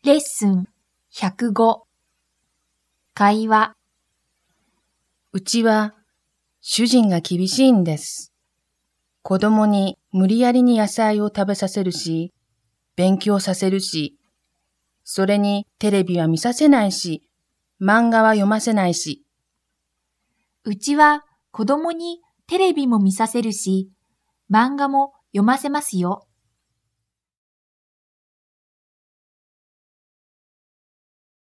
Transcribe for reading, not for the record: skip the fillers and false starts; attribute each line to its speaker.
Speaker 1: レッスン105会話。
Speaker 2: うちは主人が厳しいんです。子供に無理やりに野菜を食べさせるし、勉強させるし、それにテレビは見させないし、漫画は読ませないし。
Speaker 1: うちは子供にテレビも見させるし、漫画も読ませますよ。